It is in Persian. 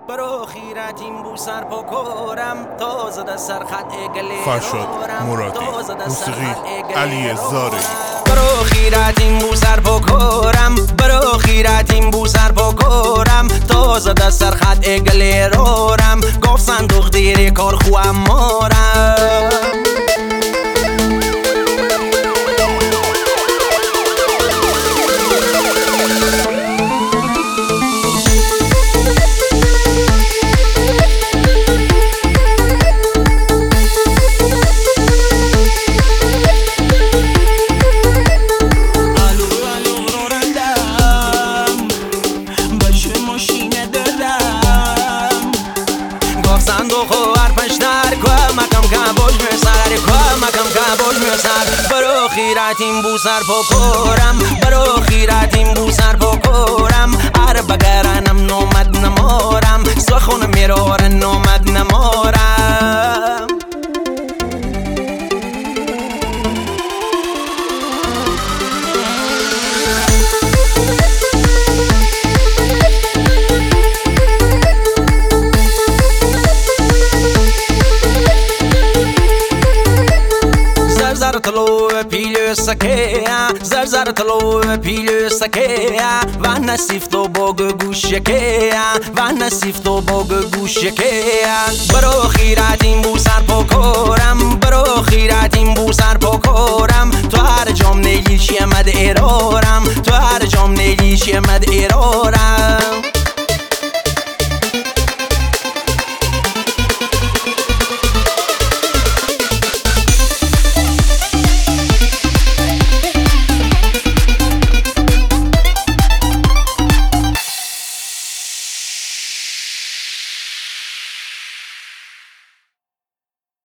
برو خیرتیم بو سر پاکارم تازه در سرخط اگلی فرشاد مرادی، موسیقی علی زاری. برو خیرتیم بو سر پاکارم، برو خیرتیم بو سر پاکارم تازه در سرخط اگلی رارم گفت صندوق دیری کار خوام مارم. برو خیرتیم بو سر پاکارم، برو خیرتیم بو سر پاکارم ار بگرنم نومد نمارم سخون میرارن نومد نمارم. زر طلو پیلو سکه زر طلو پیلو سکه و نصیف تو باگ گوشکه و نصیف تو باگ گوشکه. برو خیرتیم بو سر پاکارم، برو خیرتیم بو سر پاکارم تو هر جام نیلیشی مد ایرارم، تو هر جام نیلیشی مد ایرارم.